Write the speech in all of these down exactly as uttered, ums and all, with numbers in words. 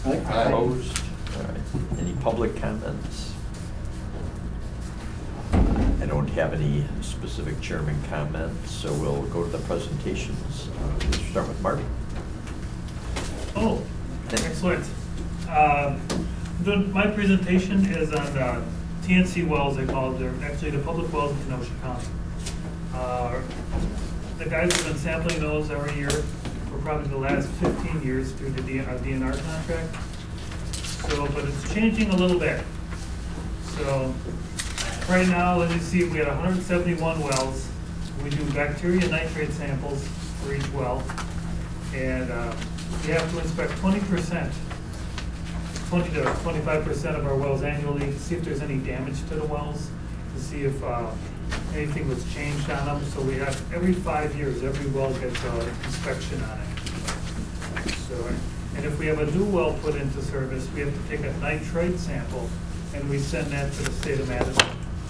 Aye. Opposed? All right. Any public comments? I don't have any specific chairman comments, so we'll go to the presentations. Uh, We'll start with Mark. Oh, excellent. Um, the, my presentation is on uh, T N C wells, they call it. They're actually the public wells in Kenosha County. Uh, the guys have been sampling those every year for probably the last fifteen years through the D N R contract. So, but it's changing a little bit. So, right now, as you see, we had one hundred seventy-one wells. We do bacteria nitrate samples for each well. And uh, we have to inspect twenty percent, twenty to twenty-five percent of our wells annually, to see if there's any damage to the wells, to see if uh, anything was changed on them. So we have, every five years, every well gets an inspection on it. So, and if we have a new well put into service, we have to take a nitrate sample and we send that to the state of Madison.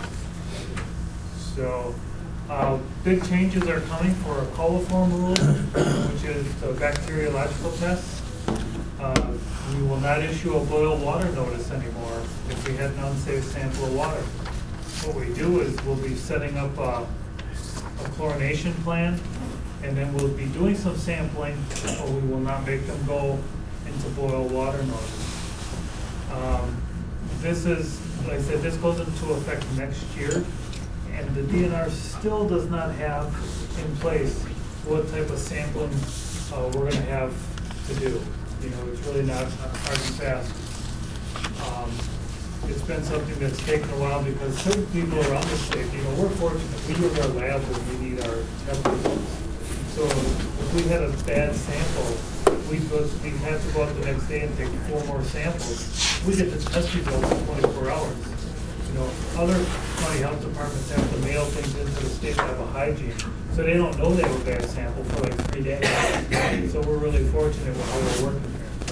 So, uh, big changes are coming for a coliform rule, which is the bacteriological test. Uh, we will not issue a boil water notice anymore if we had an unsafe sample of water. What we do is we'll be setting up a, a chlorination plan, and then we'll be doing some sampling, but we will not make them go into boil water notice. Um, this is, like I said, this goes into effect next year. And the D N R still does not have in place what type of sampling uh, we're going to have to do. You know, it's really not hard and fast. Um, it's been something that's taken a while because certain people around the state, you know, we're fortunate. We use our lab when we need our test results. So if we had a bad sample, we we have to go out the next day and take four more samples. We get the test results in twenty-four hours. You know, other county health departments have to mail things into the state lab of hygiene, so they don't know they have a bad sample for like three days. So we're really fortunate with how we're working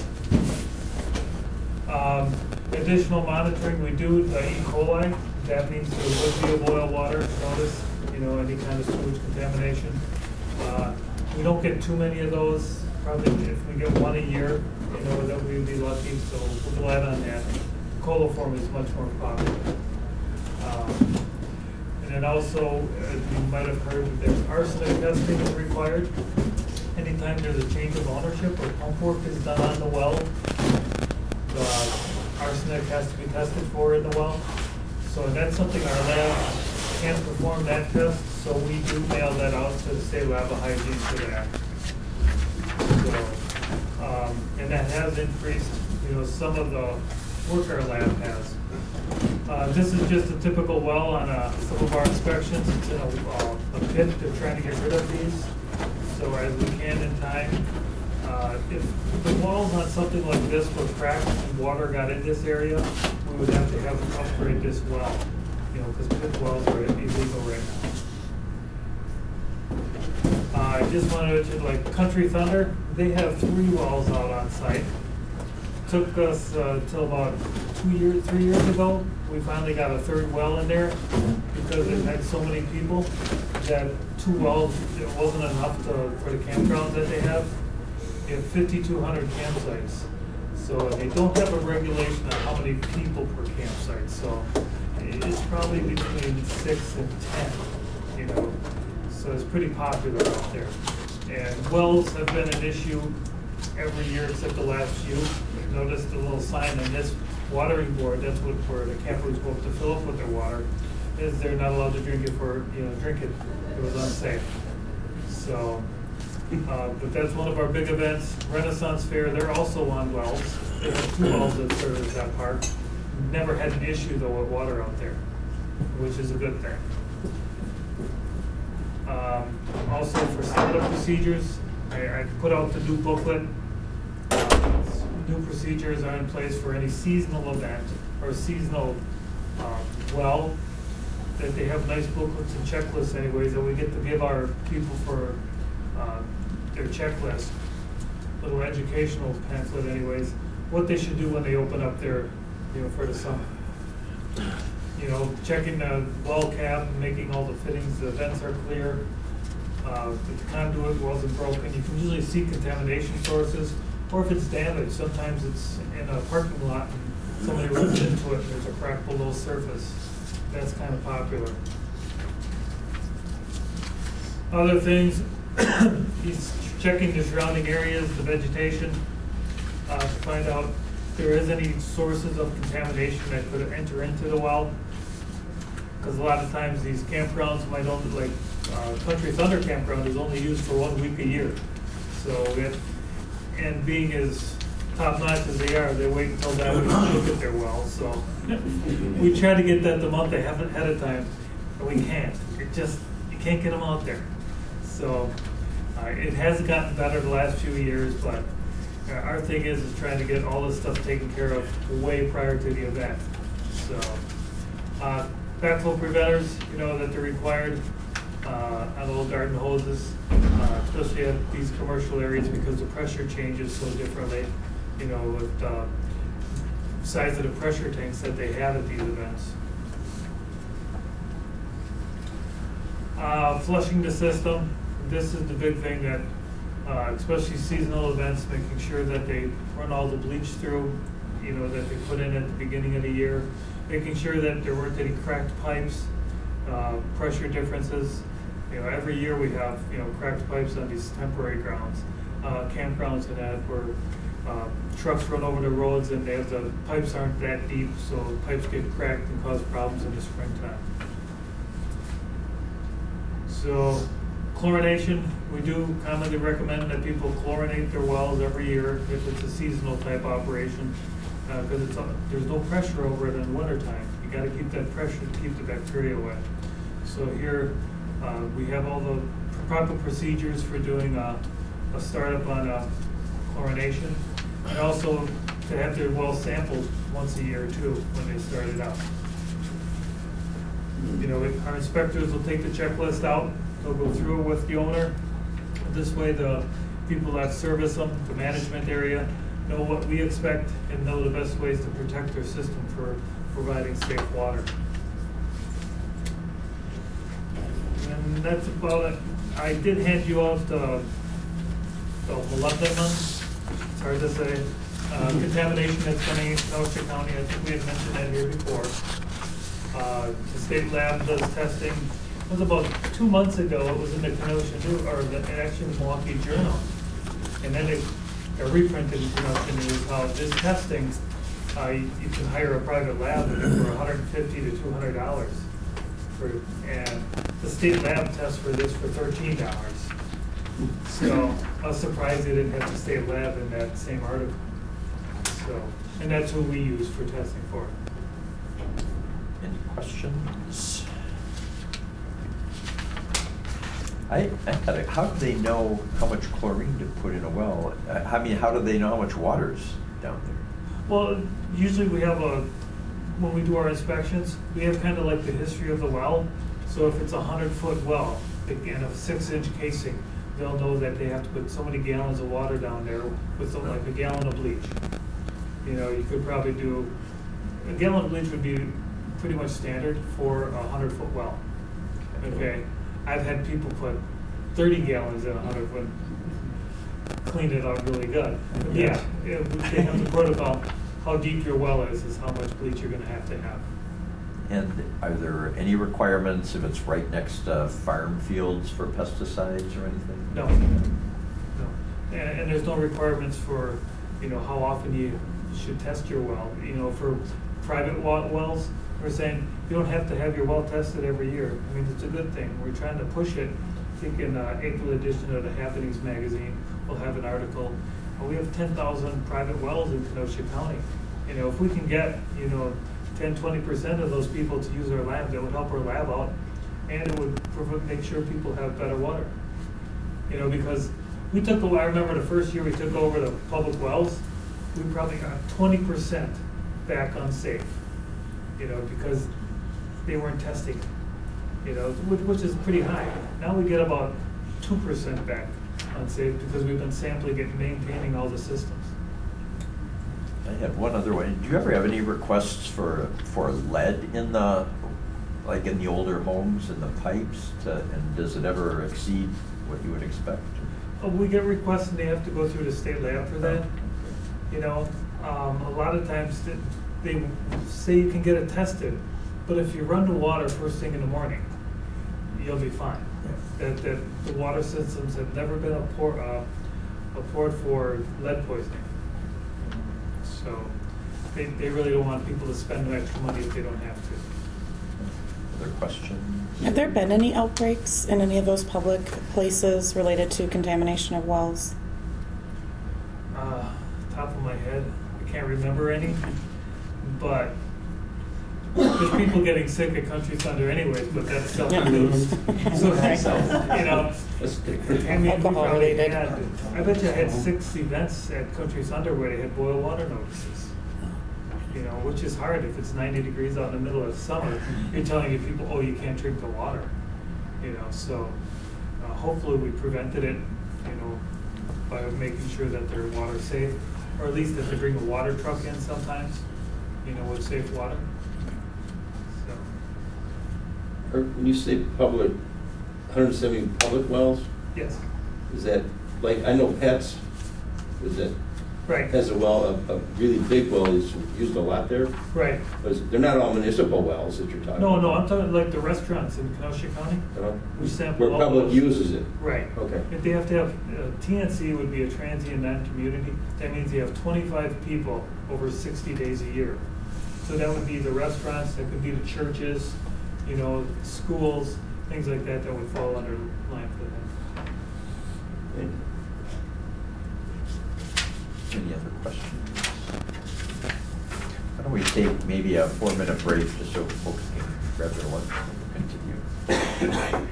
here. Um, additional monitoring, we do the E. coli. That means there would be a boil water notice, you know, any kind of sewage contamination. Uh, we don't get too many of those. Probably if we get one a year, you know, that we'd be lucky. So we're glad on that. Coliform is much more popular. Um, and then also, as you might have heard, that there's arsenic testing is required. Anytime there's a change of ownership or pump work is done on the well, the arsenic has to be tested for in the well. So that's something our lab can't perform that test, so we do mail that out to the state lab of hygiene for that. So, um, and that has increased, you know, some of the work our lab has. Uh, this is just a typical well on uh, some of our inspections. It's in a, uh, a pit. They're trying to get rid of these. So as we can in time, uh, if the walls on something like this were cracked and water got in this area, we would have to have to upgrade this well, you know, because pit wells are illegal right now. Uh, I just wanted to mention, like Country Thunder, they have three wells out on site. Took us uh, till about two years, three years ago. We finally got a third well in there because it had so many people that two wells, it wasn't enough to, for the campgrounds that they have. They have fifty-two hundred campsites. So they don't have a regulation on how many people per campsite. So it's probably between six and ten, you know. So it's pretty popular out there. And wells have been an issue every year except the last few. Notice the little sign on this watering board, that's what where the campers go to fill up with their water, is they're not allowed to drink it for, you know, drink it. It was unsafe. So, uh, but that's one of our big events. Renaissance Fair, they're also on wells. They have two wells that service that park. Never had an issue though with water out there, which is a good thing. Um, also for startup procedures, I, I put out the new booklet. New procedures are in place for any seasonal event or seasonal uh, well, that they have nice booklets and checklists anyways that we get to give our people for uh, their checklist, little educational pamphlet anyways, what they should do when they open up their, you know, for the summer. You know, checking the well cap and making all the fittings, the vents are clear, uh, if the conduit wasn't broken. You can usually see contamination sources. or if it's damaged, sometimes it's in a parking lot and somebody runs into it and there's a crack below surface. That's kind of popular. Other things, he's checking the surrounding areas, the vegetation, uh, to find out if there is any sources of contamination that could enter into the well. Because a lot of times these campgrounds might only, like uh, Country Thunder Campground is only used for one week a year. So, it, and being as top notch as they are, they wait until that week to look at their well. So we try to get that the month ahead of time, but we can't. It just, you can't get them out there. So uh, it has gotten better the last few years, but uh, our thing is, is trying to get all this stuff taken care of way prior to the event. So uh, backflow preventers, you know, that they're required uh, on old garden hoses, uh, especially at these commercial areas because the pressure changes so differently, you know, with uh, size of the pressure tanks that they have at these events. Uh, flushing the system, this is the big thing that, uh, especially seasonal events, making sure that they run all the bleach through, you know, that they put in at the beginning of the year, making sure that there weren't any cracked pipes, uh, pressure differences. You know, every year we have, you know, cracked pipes on these temporary grounds, uh, campgrounds and that, where uh, trucks run over the roads and they have the pipes aren't that deep, so pipes get cracked and cause problems in the springtime. So chlorination, we do commonly recommend that people chlorinate their wells every year if it's a seasonal type operation, because uh, it's uh, there's no pressure over it in the wintertime. You got to keep that pressure to keep the bacteria away. So here uh, we have all the proper procedures for doing a, a startup on a chlorination, and also to have their well sampled once a year too when they start it out. You know, our inspectors will take the checklist out, they'll go through it with the owner. This way the people that service them, the management area, know what we expect and know the best ways to protect their system for providing safe water. And that's about it. I did hand you out the, the molybdenum, it's hard to say, uh, contamination that's coming in Kenosha County. I think we had mentioned that here before. Uh, the state lab does testing. It was about two months ago. It was in the Kenosha News, or the, actually the Milwaukee Journal, and then it got reprinted in Kenosha News. How this testing, uh, you, you can hire a private lab for one hundred fifty to two hundred dollars, for, and the state lab tests for this for thirteen dollars. So I was surprised they didn't have the state lab in that same article. So, and that's who we use for testing for it. Any questions? I, I had a, how do they know how much chlorine to put in a well? Uh, I mean, how do they know how much water's down there? Well, usually we have a, when we do our inspections, we have kind of like the history of the well. So if it's a hundred foot well and a six inch casing, they'll know that they have to put so many gallons of water down there with something like a gallon of bleach. You know, you could probably do, a gallon of bleach would be pretty much standard for a hundred foot well. Okay, I've had people put thirty gallons in a hundred foot, clean it out really good. But yeah, it, they have to put about how deep your well is, is how much bleach you're gonna have to have. And are there any requirements if it's right next to farm fields for pesticides or anything? No, no, and, and there's no requirements for, you know, how often you should test your well. You know, for private wells, we're saying you don't have to have your well tested every year. I mean, it's a good thing. We're trying to push it. I think in the April edition of the Happenings magazine, we'll have an article. We have ten thousand private wells in Kenosha County. You know, if we can get, you know, ten, twenty percent of those people to use our lab, that would help our lab out, and it would make sure people have better water. You know, because we took, I remember the first year we took over the public wells, we probably got twenty percent back unsafe, you know, because they weren't testing, you know, which, which is pretty high. Now we get about two percent back unsafe because we've been sampling it and maintaining all the systems. I had one other one. Do you ever have any requests for for lead in the, like in the older homes in the pipes? To, and does it ever exceed what you would expect? Oh, we get requests and they have to go through the state lab for that. You know, um, a lot of times th- they say you can get it tested, but if you run the water first thing in the morning, you'll be fine. That, that the water systems have never been a port, uh, a port for lead poisoning. So they, they really don't want people to spend extra money if they don't have to. Other questions? Have there been any outbreaks in any of those public places related to contamination of wells? Uh, top of my head, I can't remember any, but there's people getting sick at Country Thunder anyways, but that's self-induced. So, you know, I mean, we Alcohol probably related. had, I bet you I had six events at Country Thunder where they had boil water notices. You know, which is hard if it's ninety degrees out in the middle of summer. You're telling your people, oh, you can't drink the water. You know, so uh, hopefully we prevented it, you know, by making sure that their water's safe, or at least that they bring a water truck in sometimes, you know, with safe water. So, Or when you say public, one hundred seventy public wells, yes, is that, like, I know Pets, is that, right, has a well, a, a really big well, is used a lot there, right. but is- they're not all municipal wells that you're talking No, about. no, I'm talking like the restaurants in Kenosha County. Uh, We sample Where all public those. uses it. Right. Okay. If they have to have, uh, T N C would be a transient non-community, that means you have twenty-five people over sixty days a year. So that would be the restaurants, that could be the churches, you know, schools, things like that, that would fall under line for that. And Any other questions? Why don't we take maybe a four-minute break just so folks can grab their lunch and we'll continue.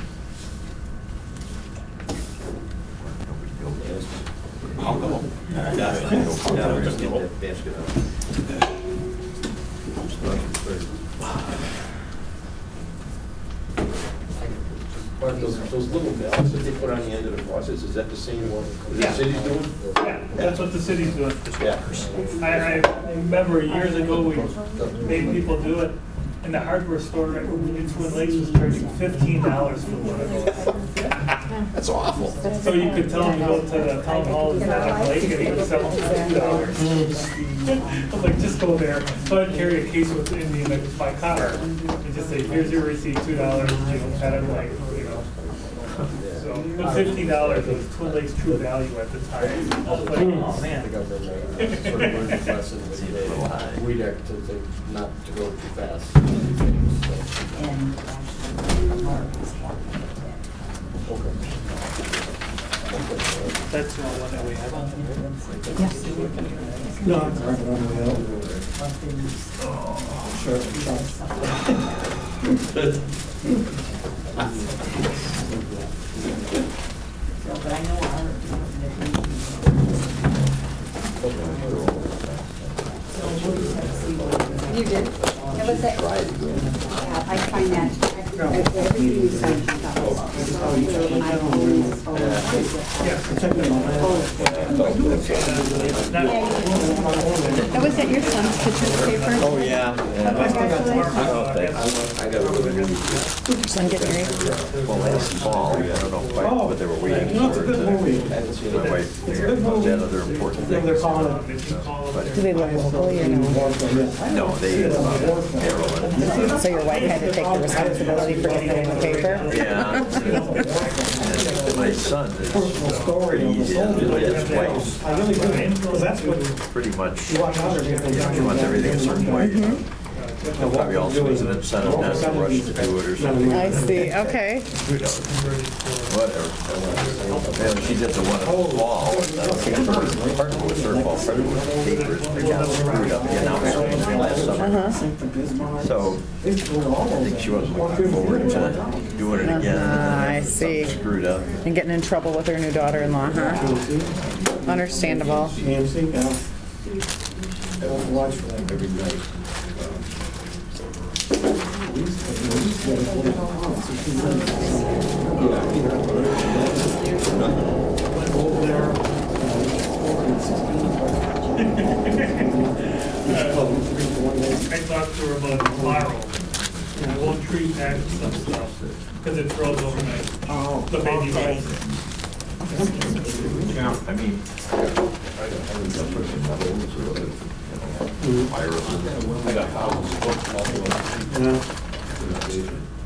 Yes. I'll go. Yeah, I'll just get that basket out. Mark, Those, those little valves that they put on the end of the faucets, is that the same one the Yeah. city's doing? Yeah, that's what the city's doing. Yeah. I, I remember years ago, we made people do it, and the hardware store in Twin Lakes was charging fifteen dollars for one of those. That's awful. So you could tell them to go to the town hall in Rock Lake and he would sell them for two dollars. I'm like, just go there, so I'd carry a case with me in my car, and just say, here's your receipt, two dollars, you know, kind of like, you know. So, but fifteen dollars was Twin Lakes true value at the time. I was like, oh, man. I think I've been there, uh, sort of learned a lesson with the weed act to think not to go too fast. So, And actually, Mark is helping with okay. That's the one that we have on there. that. Yes. No, I'm sorry, I'm So, but I know our, so we'll just have to see what. You did? That was it? Yeah, I find that, everything you said, you thought was awesome. I don't That was at your son's picture paper? Oh, yeah. I got a Son get married? Well, last fall, I don't know quite what they were waiting for. to- My wife had other important things. If you call up there- Do they live locally or no? No, they, uh, Maryland. So your wife had to take the responsibility for getting it in the paper? Yeah. And my son is, uh, he's his wife, I really do, because that's what pretty much, you watch others. she wants everything a certain way. He'll probably also is an incentive not to rush to do it or something. I see, okay. Whatever. And she did the one in the fall, uh, her partner was her fall, partner was the papers, they got screwed up again, now it's last summer. So, I think she wasn't looking forward to doing it again. Ah, I see. Screwed up. And getting in trouble with her new daughter-in-law, huh? Understandable. A M C, yeah. I don't watch for that every night. I talked to her about tomorrow, and I won't treat that and some stuff, because it throws overnight. Oh. The baby okay. rolls. I mean, I got thousands of books all over.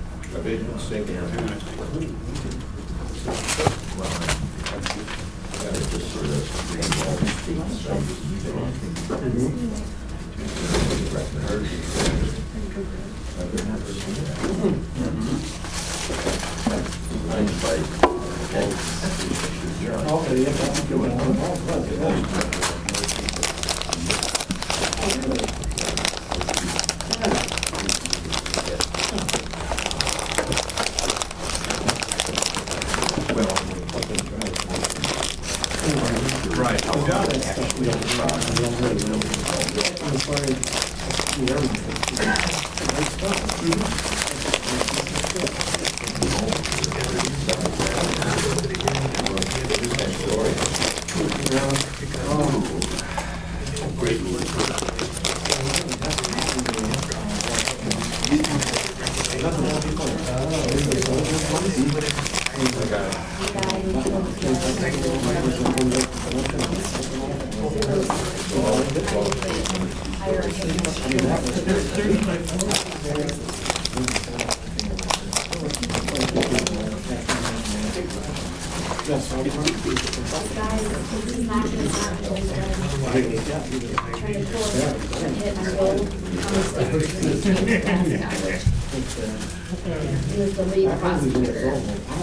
He was the lead prosecutor.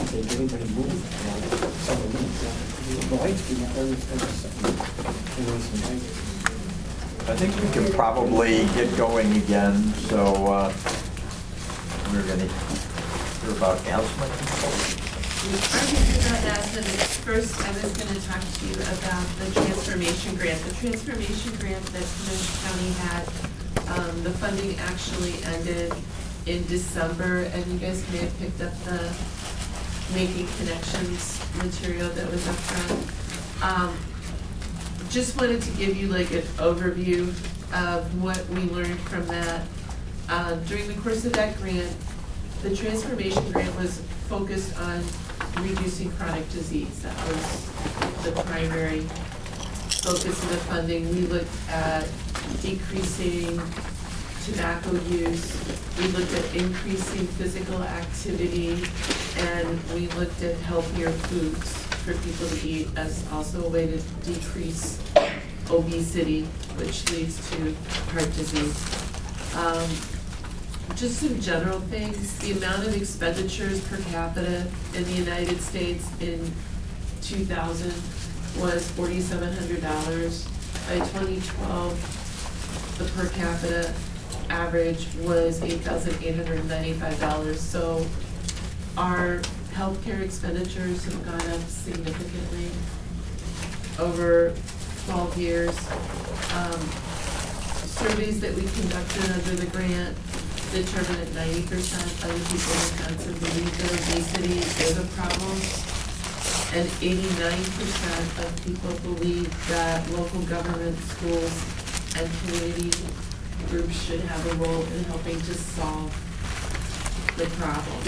I think we can probably get going again, so uh, we're going to hear about asthma control. I'm here about asthma, but first I was going to talk to you about the transformation grant. The transformation grant that Comanche County had, um, the funding actually ended in December, and you guys may have picked up the Making Connections material that was up front. Um, just wanted to give you like an overview of what we learned from that. Uh, during the course of that grant, the transformation grant was focused on reducing chronic disease. That was the primary focus of the funding. We looked at decreasing tobacco use, we looked at increasing physical activity, and we looked at healthier foods for people to eat as also a way to decrease obesity, which leads to heart disease. Um, just some general things, the amount of expenditures per capita in the United States in two thousand was forty-seven hundred dollars. By twenty twelve, the per capita average was eight thousand eight hundred ninety-five dollars. So our healthcare expenditures have gone up significantly over twelve years. Um, surveys that we conducted under the grant determined that ninety percent of the people in Wisconsin believe that obesity is a problem, and eighty-nine percent of people believe that local government, schools, and community groups should have a role in helping to solve the problem.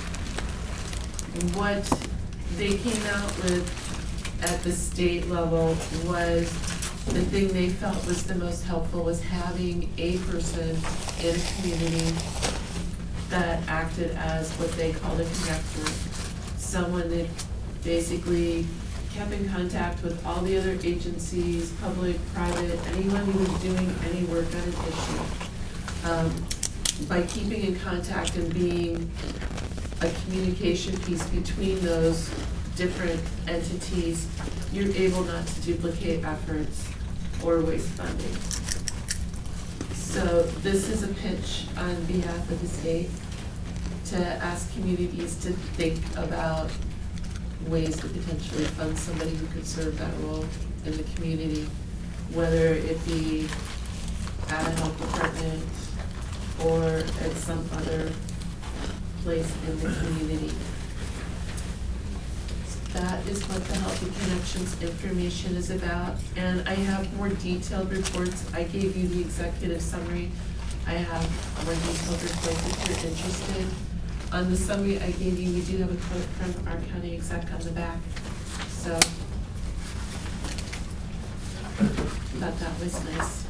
What they came out with at the state level was the thing they felt was the most helpful was having a person in a community that acted as what they called a connector. Someone that basically kept in contact with all the other agencies, public, private, anyone who was doing any work on an issue. Um, by keeping in contact and being a communication piece between those different entities, you're able not to duplicate efforts or waste funding. So this is a pitch on behalf of the state to ask communities to think about ways to potentially fund somebody who could serve that role in the community, whether it be at a health department or at some other place in the community. That is what the Healthy Connections information is about. And I have more detailed reports. I gave you the executive summary. I have more detailed reports if you're interested. On the summary I gave you, we do have a quote from our county exec on the back. So thought that was nice.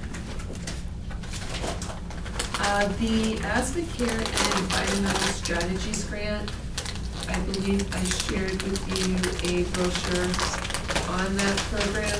Uh, the Asthma Care and Environmental Strategies Grant, I believe I shared with you a brochure on that program.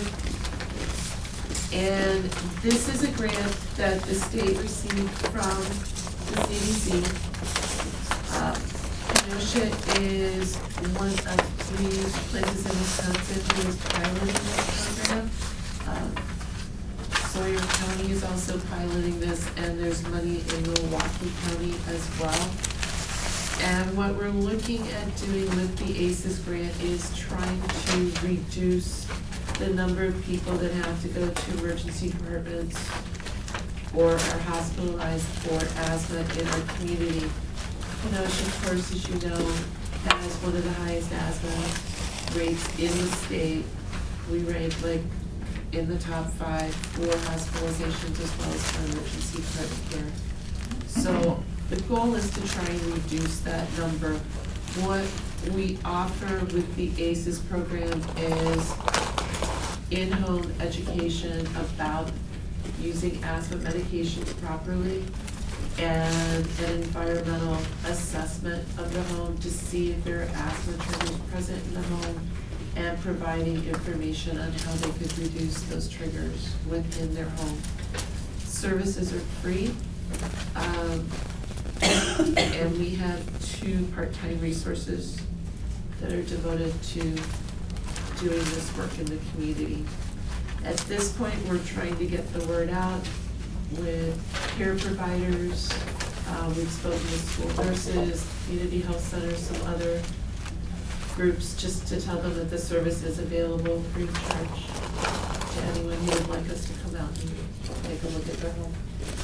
And this is a grant that the state received from the C D C. Uh, Kenosha is one of three places in Wisconsin who is piloting this program. Um, Sawyer County is also piloting this, and there's money in Milwaukee County as well. And what we're looking at doing with the ACES grant is trying to reduce the number of people that have to go to emergency departments or are hospitalized for asthma in our community. Kenosha, of course, as you know, has one of the highest asthma rates in the state. We rank like in the top five for hospitalizations as well as for emergency department care. So the goal is to try and reduce that number. What we offer with the ACES program is in-home education about using asthma medications properly and an environmental assessment of the home to see if there are asthma triggers present in the home and providing information on how they could reduce those triggers within their home. Services are free. Um, and we have two part-time resources that are devoted to doing this work in the community. At this point, we're trying to get the word out with care providers. Uh, we've spoken with school nurses, community health centers, some other groups, just to tell them that the service is available free of charge to anyone who would like us to come out and take a look at their home.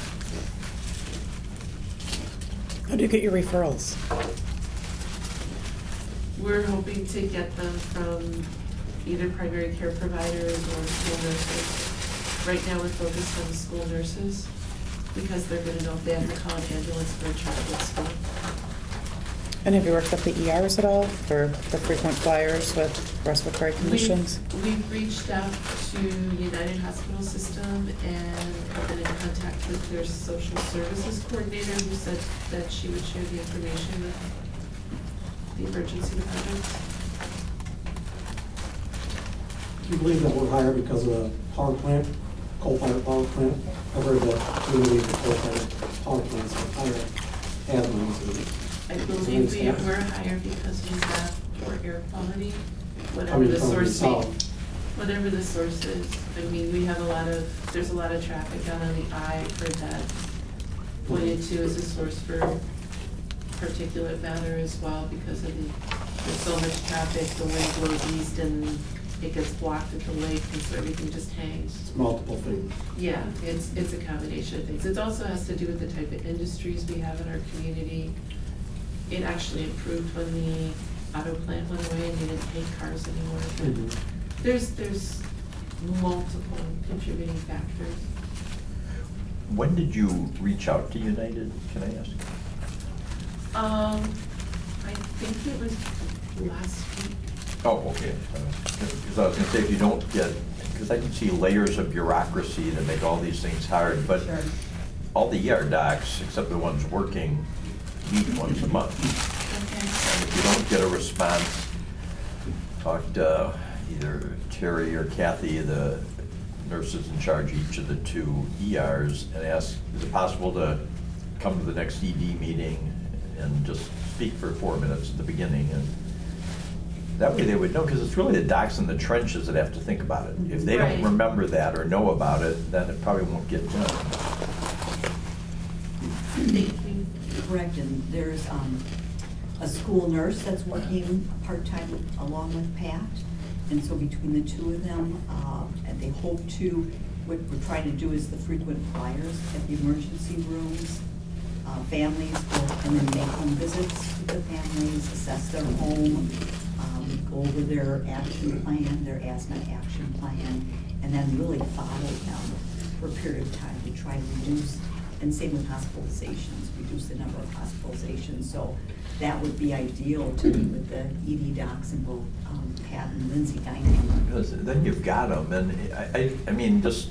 How do you get your referrals? We're hoping to get them from either primary care providers or school nurses. Right now, we're focused on the school nurses because they're gonna know if they have to call an ambulance for a child at school. And have you worked with the E Rs at all for the frequent flyers with respiratory conditions? We've, we've reached out to United Hospital System and have been in contact with their social services coordinator who said that she would share the information with the emergency department. Do you believe that we're higher because of the power plant, coal-fired power plant? I've heard that we believe the coal-fired power plants are higher asthma incidence. I believe we were higher because we have poor air quality, whatever Coming the from the source south. is. Whatever the source is. I mean, we have a lot of, there's a lot of traffic down on the I, I've heard that pointed to as a source for particulate matter as well because of the, there's so much traffic, the wind blows east and it gets blocked at the lake and so everything just hangs. It's multiple things. Yeah, it's, it's a combination of things. It also has to do with the type of industries we have in our community. It actually improved when the auto plant went away and they didn't make cars anymore. But Mm-hmm. there's, there's multiple contributing factors. When did you reach out to United, can I ask? Um, I think it was last week. Oh, okay. Because I was gonna say, if you don't get, because I can see layers of bureaucracy that make all these things hard, but Sure. all the E R docs, except the ones working, meet once a month. Okay. And if you don't get a response, talk to either Terry or Kathy, the nurses in charge of each of the two E Rs, and ask, is it possible to come to the next E D meeting and just speak for four minutes at the beginning? And that way they would know, because it's really the docs in the trenches that have to think about it. If they don't Right. remember that or know about it, then it probably won't get done. Thank you. Correct, and there's um, a school nurse that's working part-time along with Pat. And so between the two of them, uh, and they hope to, what we're trying to do is the frequent flyers at the emergency rooms. Uh, Families go and then make home visits with the families, assess their home, um, go over their action plan, their asthma action plan, and then really follow them for a period of time to try to reduce, and same with hospitalizations, reduce the number of hospitalizations. So that would be ideal to meet with the E D docs and both um, Pat and Lindsay Dining. Because then you've got them, and I, I, I mean, just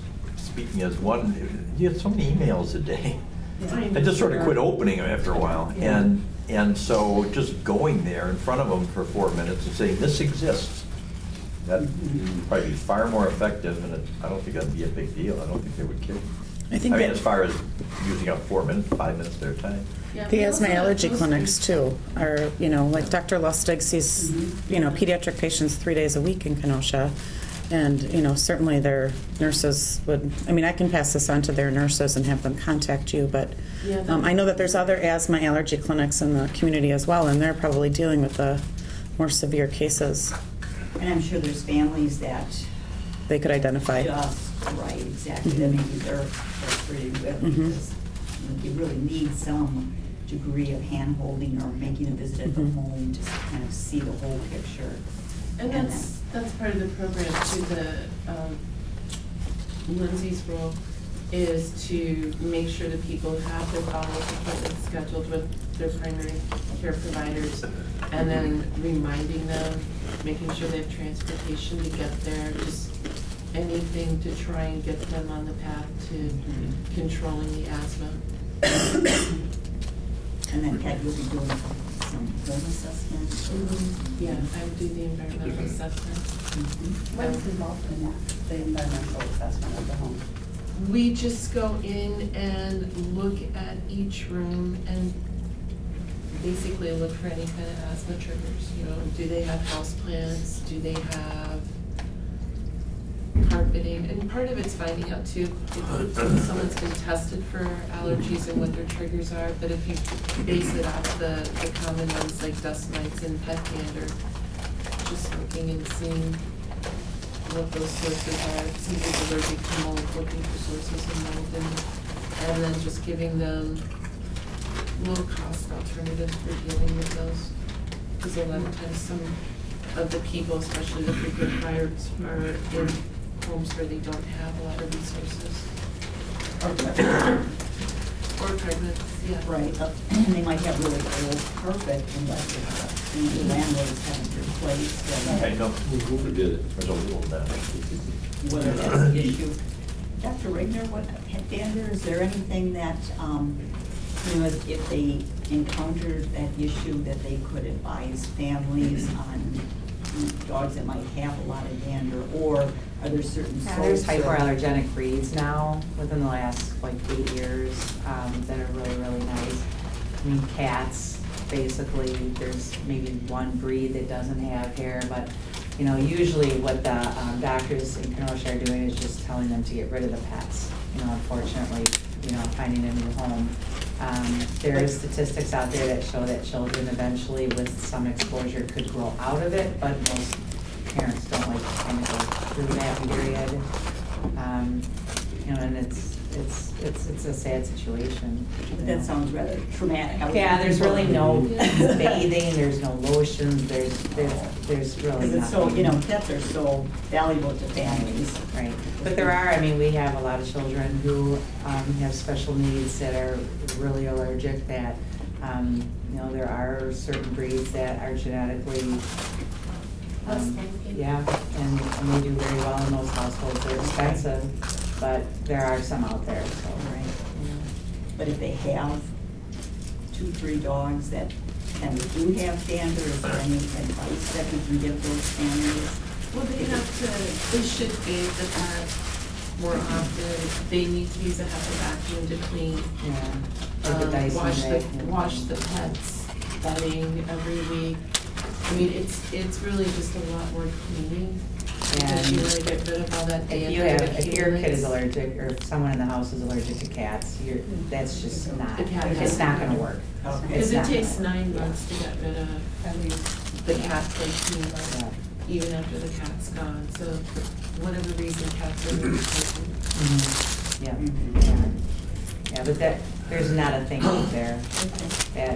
speaking as one, you had so many emails a day. I just sort of quit opening them after a while. And, and so just going there in front of them for four minutes and saying, this exists, that would probably be far more effective, and it, I don't think that'd be a big deal. I don't think they would care. I think I mean, that- as far as using up four minutes, five minutes of their time. Yeah, The we asthma also have allergy posters. clinics too are, you know, like Doctor Lustig sees, you know, pediatric patients three days a week in Kenosha. And, you know, certainly their nurses would, I mean, I can pass this on to their nurses and have them contact you, but Yeah, um, I know that there's other asthma allergy clinics in the community as well, and they're probably dealing with the more severe cases And I'm sure there's families that they could identify. just, right, exactly, that Mhm. maybe they're frustrated with, Mhm. because you really need some degree of hand-holding or making a visit at the Mhm. home to kind of see the whole picture. And that's, that's part of the program too, the, um, Lindsay's role is to make sure that people have their follow-up appointments scheduled with their primary care providers, and then reminding them, making sure they have transportation to get there, just anything to try and get them on the path to controlling the asthma. And then Pat, you'll be doing some home assessment. Yeah, I would do the environmental assessment. Mhm. What is involved in that, the environmental assessment of the home? We just go in and look at each room and basically look for any kind of asthma triggers, you know, do they have houseplants, do they have carpeting, and part of it's finding out too, if someone's been tested for allergies and what their triggers are, but if you base it off the, the common ones like dust mites and pet dander, just looking and seeing what those sources are. Some people are allergic to mold, looking for sources of mold, and, and then just giving them low-cost alternatives for dealing with those. Because a lot of times some of the people, especially the frequent flyers, are in homes where they don't have a lot of resources. Or pregnant, yeah. Right, uh, and they might have really old carpet unless it's, uh, the landlords haven't replaced. and- I know. Who forbid it? There's a little of that. Whether that's the issue. Doctor Regner, what, Dander, is there anything that, um, you know, if if they encountered that issue, that they could advise families on dogs that might have a lot of dander, or are there certain Yeah, there's soaps or- hypoallergenic breeds now, within the last like eight years, um, that are really, really nice. I mean, cats, basically, there's maybe one breed that doesn't have hair, but, you know, usually what the um, doctors in Kenosha are doing is just telling them to get rid of the pets. You know, unfortunately, you know, finding a new home. Um, there is statistics out there that show that children eventually with some exposure could grow out of it, but most parents don't like to kind of go through that period. Um, you know, and it's, it's, it's, it's a sad situation. you That know. sounds rather traumatic. I was Yeah, there's really thinking- no Yeah. bathing, there's no lotions, there's, there's, there's really Because it's so, nothing. you know, pets are so valuable to families. Right, but there are, I mean, we have a lot of children who um, have special needs that are really allergic, that, um, you know, there are certain breeds that are genetically, Less um, likely. yeah, and, and they do very well in those households. They're expensive, but there are some out there, so, Right. you know. But if they have two, three dogs that, and they do have dander, is there any advice that we can give those families? Well, they have to, they should bathe the pet more often. They need to use a HEPA vacuum to clean. Yeah. Or the Um, Dyson wash the, vacuum. wash the pet's bedding every week. I mean, it's, it's really just a lot more cleaning. Because you And wanna get rid of all that If dander you have, that if your kid is accumulates. allergic, or if someone in the house is allergic to cats, you're, that's just not, The cat it's has not to gonna go. work. Okay. It's Because it not takes gonna work. nine months to get rid of At least. the cat protein, Yeah. even after the cat's gone. So whatever reason cats are really taken. Mhm. Yeah, Mhm. yeah, yeah, but that, there's not a thing out there that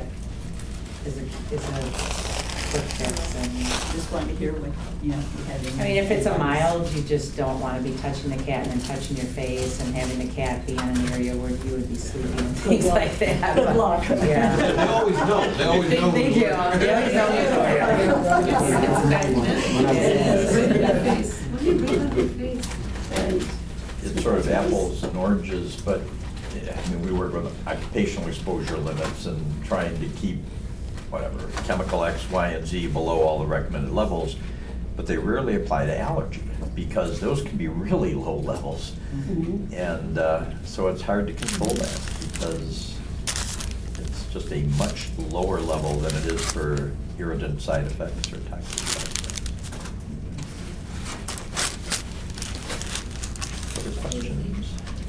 is a, is a quick fix, and, Just wanted to hear what, you know, if you had any. I mean, if it's a advice. mild, you just don't wanna be touching the cat and then touching your face and having the cat be in an area where you would be sleeping and things luck. like that. Good but- luck. Yeah. They always know, they always They, know. they do, they always know before you. It's, it's bad. It is. Right in the face. What do you put on your face? And it's sort of apples and oranges, but, yeah, I mean, we work with occupational exposure limits and trying to keep, whatever, chemical X, Y, and Z below all the recommended levels, but they rarely apply to allergy, because those can be really low levels. Mhm. And uh, so it's hard to control that, because it's just a much lower level than it is for irritant side effects or toxic side effects. Other questions?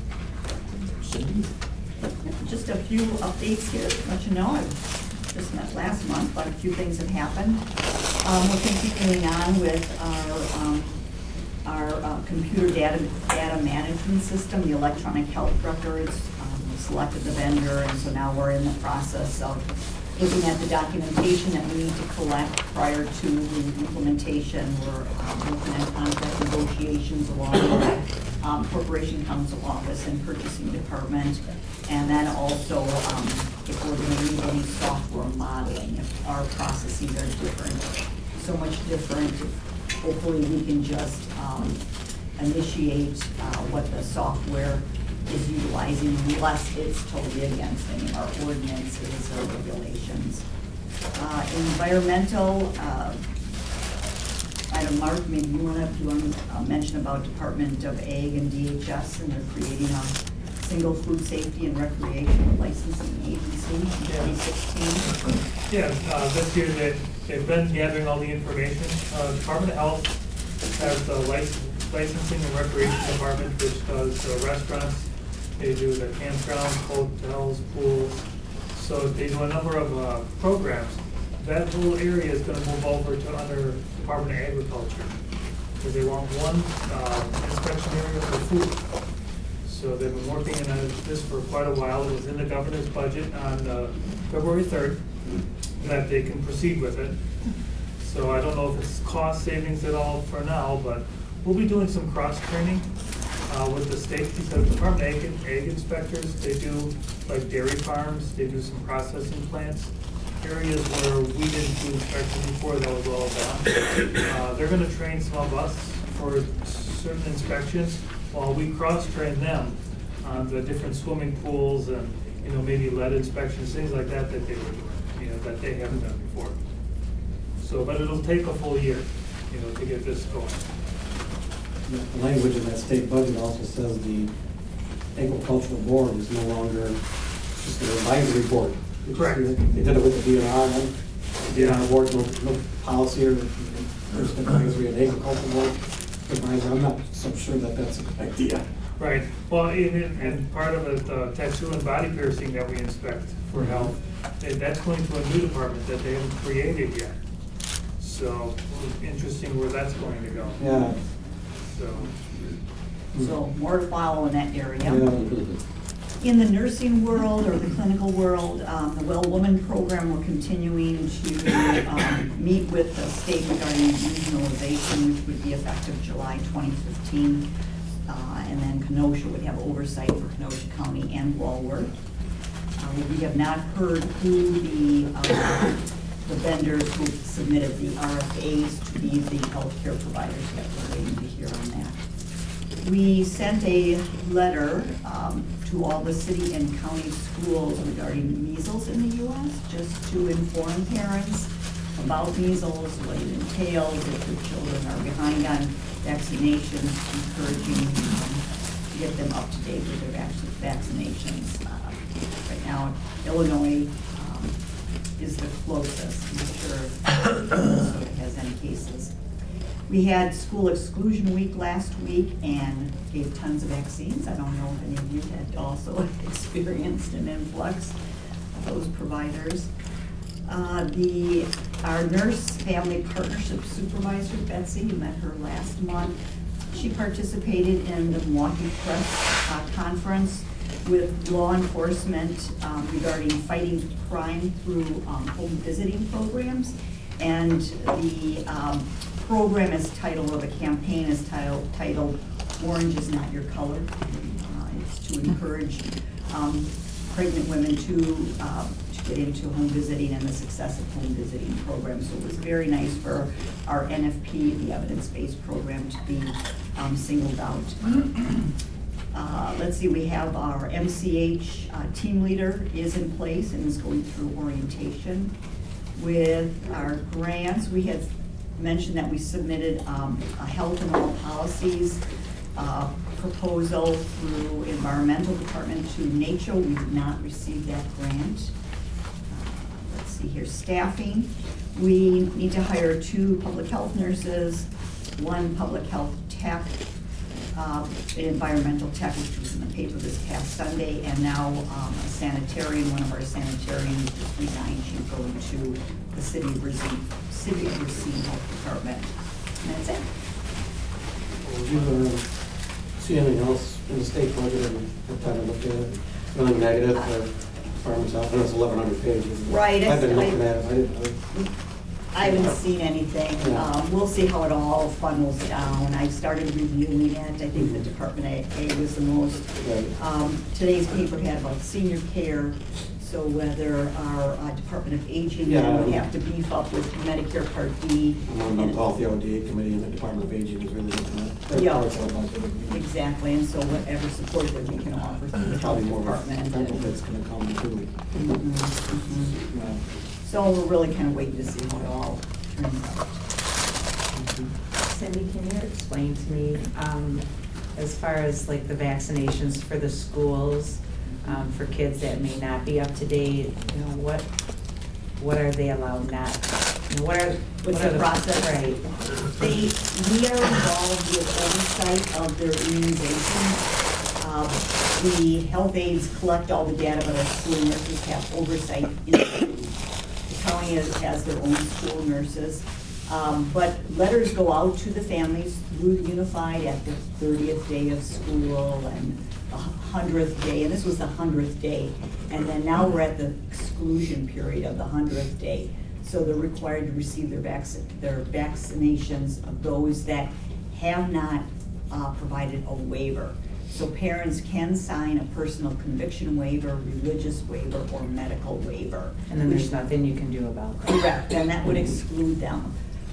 Cindy? Just a few updates here, let you know, I just met last month, but a few things have happened. Um, we're continuing on with our, um, our uh, computer data, data management system, the electronic health records. Um, we selected the vendor, and so now we're in the process of looking at the documentation that we need to collect prior to the implementation. We're um, looking at contract negotiations along with um, Corporation Counsel Office and Purchasing Department. And then also, um, if we're going to need any software modeling, if our processes are different, so much different, hopefully we can just um, initiate uh, what the software is utilizing, unless it's totally against any of our ordinances or regulations. Uh, environmental, uh, I don't know, Mark, maybe you want to you want to uh, mention about Department of Ag and D H S, and they're creating a single food safety and recreation licensing agency in twenty sixteen. Yeah, uh, this year they, they've been gathering all the information. Uh, Department of Health has the lic- licensing and recreation department, which does uh, restaurants. They do the campgrounds, hotels, pools. So they do a number of uh, programs. That whole area is going to move over to under Department of Agriculture, because they want one uh, inspection area for food. So they've been working on this for quite a while. It was in the governor's budget on uh, February third, that they can proceed with it. So I don't know if it's cost savings at all for now, but we'll be doing some cross-training uh, with the state, because Department of Ag, Ag inspectors, they do like dairy farms, they do some processing plants, areas where we didn't do inspections before, that was all done. Uh, they're gonna train some of us for certain inspections, while we cross-train them on the different swimming pools and, you know, maybe lead inspections, things like that that they were doing, you know, that they haven't done before. So, but it'll take a full year, you know, to get this going. The language in that state budget also says the agricultural board is no longer just an advisory board. Correct. They did it with the D N R, and the D N R board, no, no policy or there's an advisory and agricultural board advisor. I'm not so sure that that's a good idea. Right, well, and, and part of it, uh, tattoo and body piercing that we inspect for health, eh, that's going to a new department that they haven't created yet. So, interesting where that's going to go. Yeah. So, So more to follow in that area. Yeah. In the nursing world or the clinical world, um, the Well Woman program, we're continuing to um, meet with the state regarding regionalization, which would be effective July twenty fifteen. Uh, and then Kenosha would have oversight for Kenosha County and Walworth. Uh, we have not heard who the, um, the vendors who submitted the R F As to be the healthcare providers yet. We're waiting to hear on that. We sent a letter um, to all the city and county schools regarding measles in the U S, just to inform parents about measles, what it entails, if their children are behind on vaccinations, encouraging um, to get them up to date with their vac- vaccinations. Uh, right now, Illinois um, is the closest. I'm not sure if Minnesota has any cases. We had school exclusion week last week and gave tons of vaccines. I don't know if any of you had also experienced an influx of those providers. Uh, the, our nurse family partnership supervisor, Betsy, you met her last month. She participated in the Milwaukee Press uh, conference with law enforcement um, regarding fighting crime through um, home visiting programs. And the um, program is titled, or the campaign is titled, titled Orange is Not Your Color. Uh, it's to encourage um, pregnant women to, uh, to get into home visiting and the success of home visiting programs. So it was very nice for our N F P, the evidence-based program, to be um, singled out. Uh, let's see, we have our M C H uh, team leader is in place and is going through orientation. With our grants, we had mentioned that we submitted um, a health and oral policies uh, proposal through environmental department to NACHO. We did not receive that grant. Uh, let's see here, staffing. We need to hire two public health nurses, one public health tech, uh, environmental tech, which was in the paper this past Sunday, and now um, a sanitarian. One of our sanitarians is resigned. She's going to the city of Racine, city of Racine Health Department. And that's it. Did you uh, see anything else in the state budget and what time to look at it? Nothing negative for Department's health? I know it's eleven hundred pages. Right, I've been I- looking at it. I didn't, I, I haven't seen anything. Yeah. Um, We'll see how it all funnels down. I started reviewing it. I think the Department A A was the most. Right. Um, Today's paper had about senior care, so whether our uh, Department of Aging Yeah. would have to beef up with Medicare Part D. I'm on the Health, the O D A committee, and the Department of Aging is really looking at their Yeah. parts of the budget. Exactly, and so whatever support that we can offer through the Health Probably more Department. federal that's gonna come too. Mhm, mhm. Yeah. So we're really kind of waiting to see how it all turns out. Cindy, can you explain to me, um, as far as like the vaccinations for the schools, um, for kids that may not be up to date, you know, what, what are they allowed not? you know, What are, What's what are the process? Right. They, we are involved with oversight of their immunizations. Uh, The health aides collect all the data, but our school nurses have oversight in the school. The county has, has their own school nurses. Um, But letters go out to the families through the Unified at the thirtieth day of school and the hundredth day, and this was the hundredth day. And then now we're at the exclusion period of the hundredth day. So they're required to receive their vac, their vaccinations of those that have not uh, provided a waiver. So parents can sign a personal conviction waiver, religious waiver, or medical waiver. And then there's nothing you can do about that. Correct, and that would exclude them.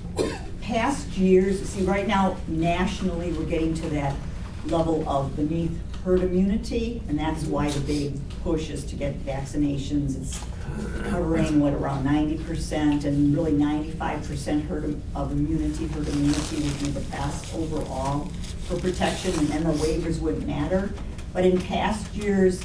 Past years, see, right now, nationally, we're getting to that level of beneath herd immunity, and that's why the big push is to get vaccinations. It's covering, what, around ninety percent, and really ninety-five percent herd of immunity. Herd immunity would be the best overall for protection, and then the waivers wouldn't matter. But in past years,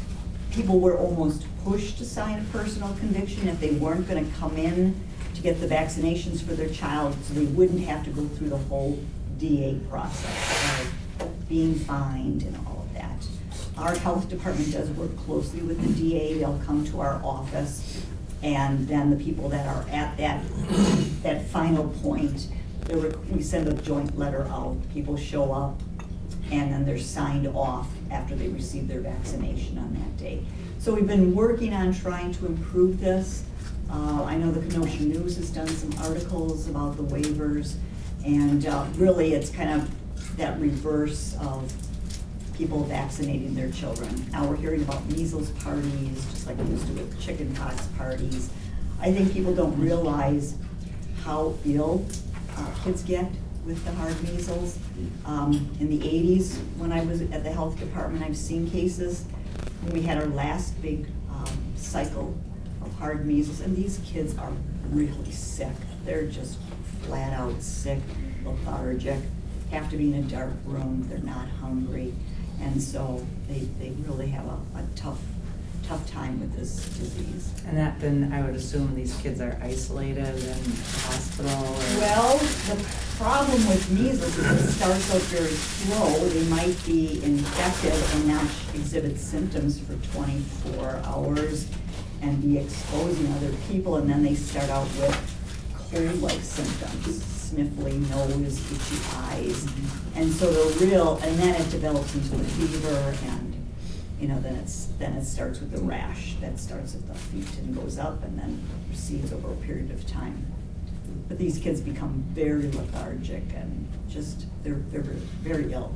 people were almost pushed to sign a personal conviction if they weren't gonna come in to get the vaccinations for their child, so they wouldn't have to go through the whole D A process of being fined and all of that. Our health department does work closely with the D A. They'll come to our office, and then the people that are at that, that final point, they're rec- we send a joint letter out. People show up, and then they're signed off after they receive their vaccination on that day. So we've been working on trying to improve this. Uh, I know the Kenosha News has done some articles about the waivers, and uh, really it's kind of that reverse of people vaccinating their children. Now we're hearing about measles parties, just like we used to with chickenpox parties. I think people don't realize how ill uh, kids get with the hard measles. Um, in the eighties, when I was at the health department, I've seen cases when we had our last big um, cycle of hard measles, and these kids are really sick. They're just flat out sick, lethargic, have to be in a dark room, they're not hungry, and so they, they really have a, a tough, tough time with this disease. And that, then I would assume these kids are isolated in hospital or? Well, the problem with measles is it starts out very slow. They might be infected and not exhibit symptoms for twenty-four hours and be exposing other people, and then they start out with cold-like symptoms, sniffly nose, itchy eyes. And so the real, and then it develops into the fever, and you know, then it's then it starts with the rash that starts at the feet and goes up and then recedes over a period of time. But these kids become very lethargic and just they're they're very ill.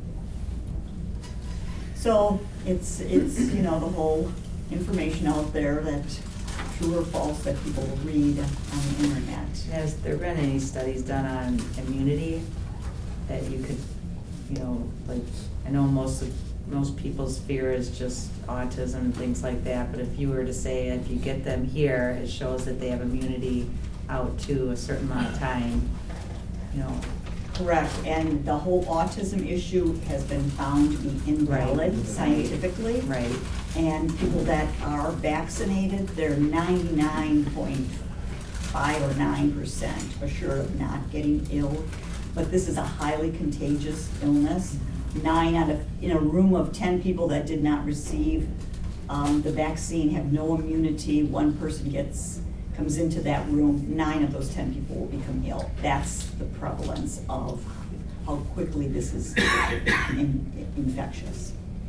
So it's it's you know the whole information out there that true or false that people will read on the internet. Has there been any studies done on immunity that you could, you know, like, I know most of most people's fear is just autism and things like that, but if you were to say, if you get them here, it shows that they have immunity out to a certain amount of time, you know. Correct, and the whole autism issue has been found to be invalid Right. scientifically. Right. And people that are vaccinated, they're ninety-nine point five or nine percent assured of not getting ill. But this is a highly contagious illness. Nine out of, in a room of ten people that did not receive um, the vaccine have no immunity. One person gets, comes into that room, nine of those ten people will become ill. That's the prevalence of how quickly this is in, infectious.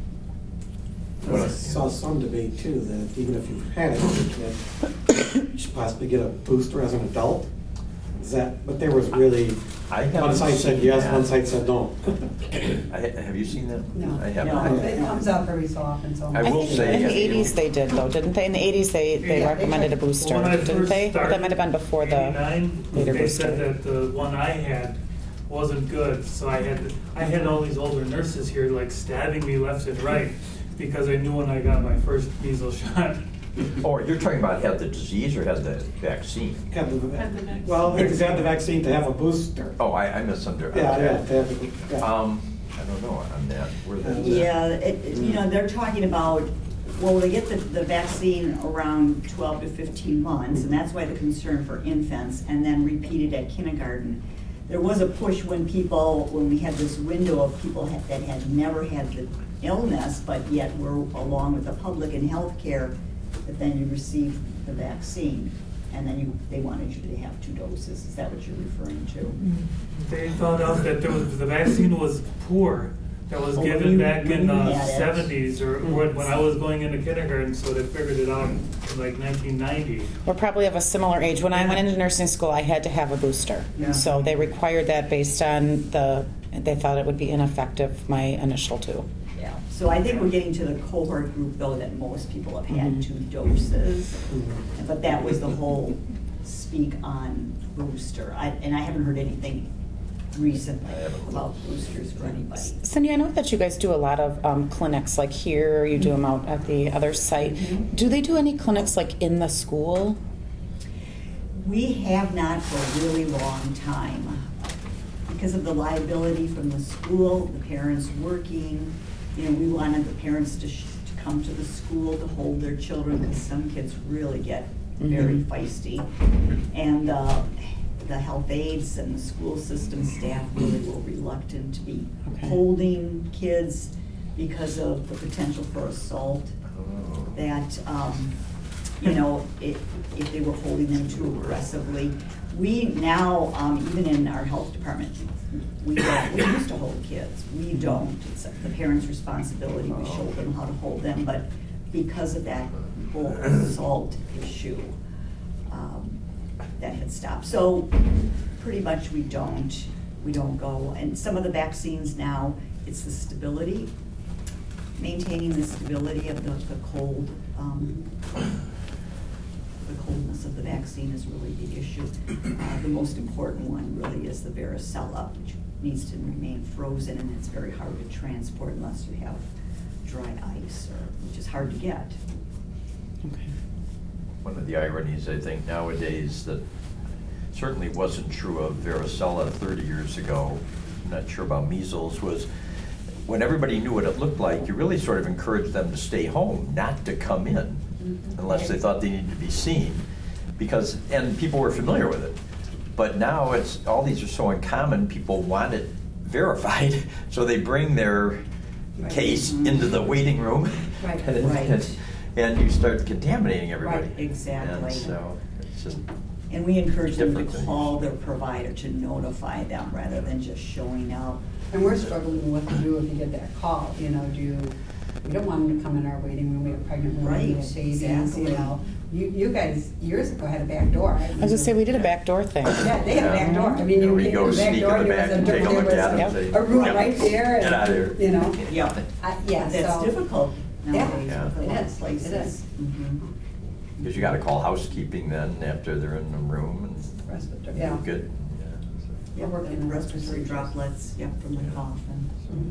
I saw some debate too, that even if you've had it, you can- you should possibly get a booster as an adult. Is that, but there was really, I one haven't side said seen yes, that. one side said no. I, have you seen that? No. I haven't. No. It comes up every so often, so. I I will think say, in the if you- eighties they did though, didn't they? In the eighties they, they Yeah, they recommended a tried- booster, When I didn't first they? Or that started, might have been before the eighty-nine, later they said booster. that the one I had wasn't good, so I had, I had all these older nurses here like stabbing me left and right because I knew when I got my first measles shot. Oh, you're talking about had the disease or had the vaccine? Have the- Had the vaccine. Well, if you had the vaccine to have a booster. Oh, I, I misunderstood. Yeah, yeah, to have the- yeah. Um, I don't know on that, where that. Yeah, it, it- you know, they're talking about, well, they get the, the vaccine around twelve to fifteen months, and that's why the concern for infants, and then repeated at kindergarten. There was a push when people, when we had this window of people ha- that had never had the illness, but yet were along with the public in healthcare, that then you receive the vaccine, and then you, they wanted you to have two doses. Is that what you're referring to? They found out that there was, the vaccine was poor, that was Oh, when given you- back when in you the had it. seventies or when when I was going into kindergarten, so they figured it out in like nineteen ninety. We're probably of a similar age. When I went into nursing school, I had to have a booster. Yeah. So they required that based on the, they thought it would be ineffective, my initial two. Yeah, so I think we're getting to the cohort group, though, that most people have had Mhm. two doses. But that was the whole speak on booster. I, and I haven't heard anything recently I haven't. about boosters for anybody. Cindy, I know that you guys do a lot of um, clinics, like here, you do them out at the other site. Mhm. Do they do any clinics like in the school? We have not for a really long time. Because of the liability from the school, the parents working, you know, we wanted the parents to, sh- to come to the school to hold their children, because some kids really get very Mhm. feisty. And uh, the health aides and the school system staff really were reluctant to be Okay. holding kids because of the potential for assault. Oh. That, um, you know, if, if they were holding them too aggressively. We now, um, even in our health department, we don't, we used to hold kids. We don't. It's the parents' responsibility. We show them how to hold them, but because of that whole assault issue, um, that had stopped. So pretty much we don't, we don't go. And some of the vaccines now, it's the stability, maintaining the stability of the, the cold, um, the coldness of the vaccine is really the issue. Uh, the most important one really is the varicella, which needs to remain frozen, and it's very hard to transport unless you have dry ice, or, which is hard to get. Okay. One of the ironies, I think, nowadays that certainly wasn't true of varicella thirty years ago, I'm not sure about measles, was when everybody knew what it looked like, you really sort of encouraged them to stay home, not to come in, unless they thought they needed to be seen. Because, and people were familiar with it. But now it's, all these are so uncommon, people want it verified, so they bring their Right. case Mhm. into the waiting room. Right. and- Right. and- And you start contaminating everybody. Right, exactly. And so, it's just, And we encourage them Different to things. call their provider to notify them rather than just showing up. And we're struggling with what to do if you get that call, you know, do you, we don't want them to come in our waiting room, we have pregnant women, we Right, have babies, exactly. you know. You, you guys years ago had a back door. I was gonna say, we did a backdoor thing. Yeah, they had a back door, I mean, Yeah, you we came go in the back sneak in door, the there back was a, and take a there look at was them, a, say, a room "Yep, right there. get out of here." and, You know, Yeah. I- yeah, That's so. difficult Yeah. nowadays Yeah. with a It lot is, of it places. is. Mhm. because you gotta call housekeeping then after they're in the room and Respiratory, do yeah. good. Yeah, We're working and on respiratory respiratory. droplets, yep, from the cough and. Mhm.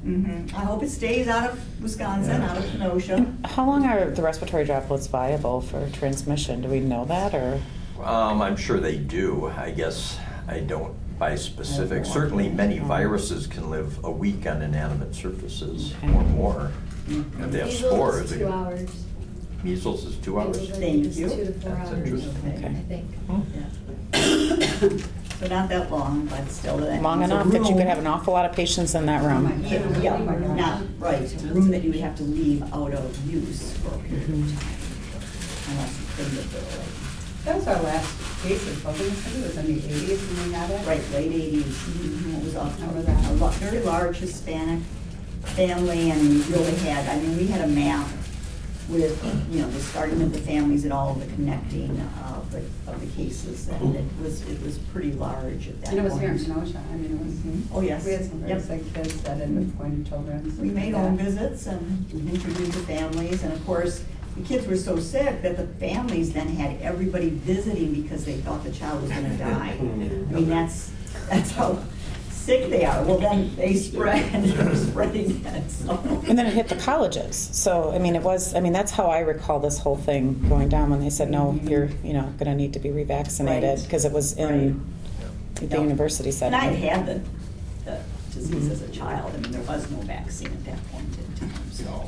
Mhm. I hope it stays out of Wisconsin, out of Kenosha. How long are the respiratory droplets viable for transmission? Do we know that, or? Um, I'm sure they do. I guess I don't by specific. Certainly many viruses can live a week on inanimate surfaces or more. If they have spores. they Two can- hours. Measles is two hours. Thank It's you. Two to four That's hours, interesting. I think. Yeah. So not that long, but still. that Long means a enough that you room- could have an awful lot of patients in that room. Yeah, yeah, not, right, a room that you would have to leave out of use for a period of time. Unless you cleaned it thoroughly. That was our last case of building, it was in the eighties when we had it. Right, late eighties. It was a, Remember that? a lo- very large Hispanic family, and we really had, I mean, we had a map with, you know, the starting of the families and all of the connecting of the, of the cases, and it was, it was pretty large at that And point. it was here in Kenosha, I mean, it was. Mhm. Oh, yes. We had some very Yep. sick kids that had been pointed children. We made home visits and introduced the families, and of course, the kids were so sick that the families then had everybody visiting because they thought the child was gonna die. I mean, that's, that's how sick they are. Well, then they spread, and they're spreading it, so. And then it hit the colleges. So, I mean, it was, I mean, that's how I recall this whole thing going down when they said, no, you're, you know, going to need to be revaccinated, Right. because it was in the Yep. university And setting. I had had the, the disease as a child. I mean, there was no vaccine at that point in time, so.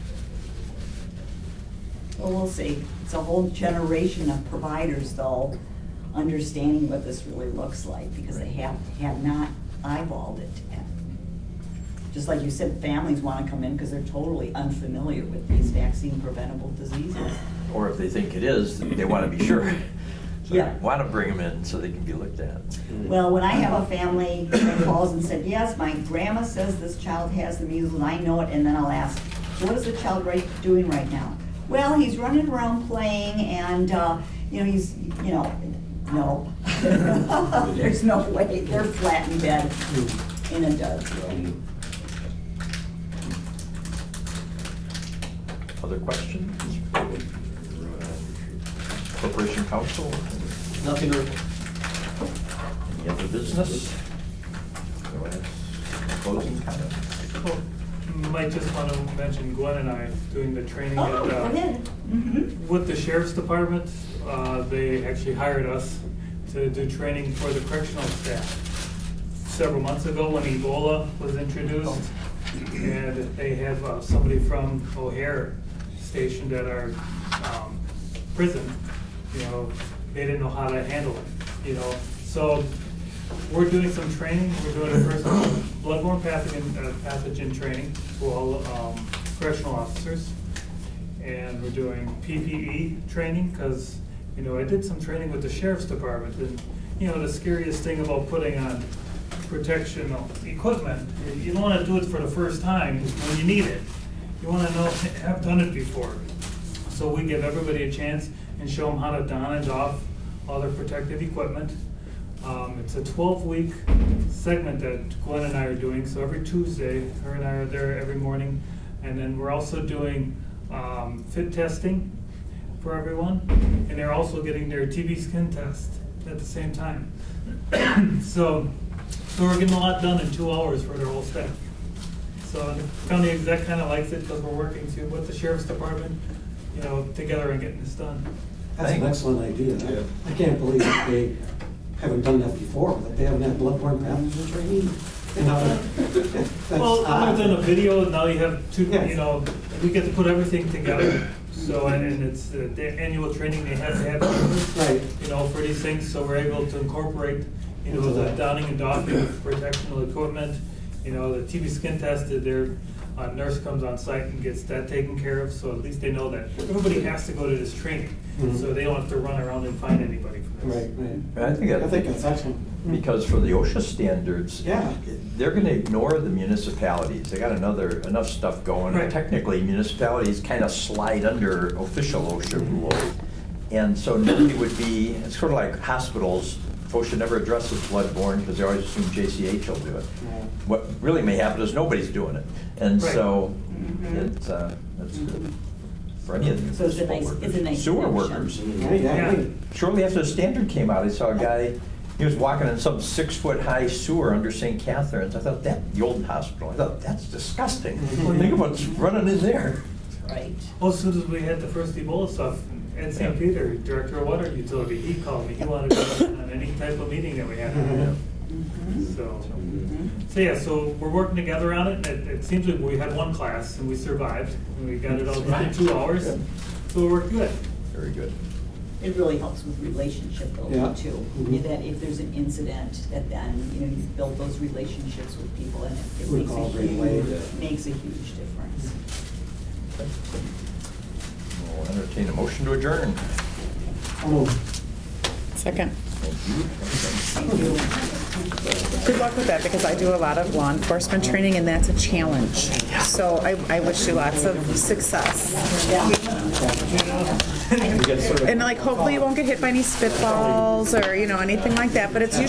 Well, we'll see. It's a whole generation of providers, though, understanding what this really looks like, because they have, have not eyeballed it. Just like you said, families want to come in because they're totally unfamiliar with these vaccine-preventable diseases. Or if they think it is, they want to be sure. So Yeah. they want to bring them in so they can be looked at. Well, when I have a family that calls and said, yes, my grandma says this child has the measles, and I know it, and then I'll ask, so what is the child right, doing right now? Well, he's running around playing, and, uh, you know, he's, you know, no. There's no way, they're flat in bed in a dud. Other questions? Corporation Council? Nothing to Any other business? Otherwise, Closing comment? Well, Might just want to mention Gwen and I doing the training at, Oh, go uh, ahead. Mhm. with the sheriff's department. Uh, they actually hired us to do training for the correctional staff several months ago when Ebola was introduced. And they have uh, somebody from O'Hare stationed at our um, prison. You know, they didn't know how to handle it, you know. So we're doing some training. We're doing a first bloodborne pathogen, uh, pathogen training for all um, correctional officers. And we're doing P P E training because, you know, I did some training with the sheriff's department. And, you know, the scariest thing about putting on protection equipment, you don't want to do it for the first time when you need it. You want to know, have done it before. So we give everybody a chance and show them how to don and off all their protective equipment. Um, it's a twelve-week segment that Gwen and I are doing, so every Tuesday, her and I are there every morning. And then we're also doing um, fit testing for everyone, and they're also getting their T B skin test at the same time. So, so we're getting a lot done in two hours for their whole staff. So the county exec kind of likes it because we're working to, with the sheriff's department, you know, together and getting this done. That's an excellent idea. I I can't believe that they haven't done that before, that they haven't had bloodborne pathogen training. You know, that's Well, odd. other than a video, now you have two, Yes. you know, we get to put everything together. So, and, and it's uh, the annual training they have to have, Right. you know, for these things, so we're able to incorporate, you know, the donning and doffing of protectional equipment. You know, the T B skin test, their uh, nurse comes on site and gets that taken care of, so at least they know that everybody has to go to this training. Mhm. So they don't have to run around and find anybody for this. Right, right. I think that- I think that's excellent. Because for the OSHA standards, Yeah. they're gonna ignore the municipalities. They got another, enough stuff going. Right. Technically, municipalities kind of slide under official OSHA rules. And so nobody would be, it's sort of like hospitals, OSHA never addresses bloodborne because they always assume J C H will do it. Yeah. What really may happen is nobody's doing it. And Right. so, Mhm. it's, uh, that's good for any of the So it's a municipal nice, workers. it's a nice Sewer connection. workers. Yeah, yeah, Yeah. right. Shortly after the standard came out, I saw a guy He was walking in some six-foot-high sewer under Saint Catherine's. I thought, that, the old hospital, I thought, that's disgusting. Think of what's running in there. Right. Well, as soon as we had the first Ebola stuff, Ed Saint Yeah. Peter, Director of Water Utility, he called me. He wanted to go on any type of meeting that we had. So, so yeah, so we're working together on it. It, it seems like we had one class and we survived. And we got it all done in two hours. So we're good. Very good. It really helps with relationship Yeah. building too. Mhm. That if there's an incident, that then, you know, you build those relationships with people and it- it We makes a call it right away. huge, makes a huge difference. We'll entertain a motion to adjourn. Oh, Second. Thank you. Good luck with that, because I do a lot of law enforcement training, and that's a challenge. So I, I wish you lots of success. And like, hopefully you won't get hit by any spitballs or, you know, anything like that, but it's usually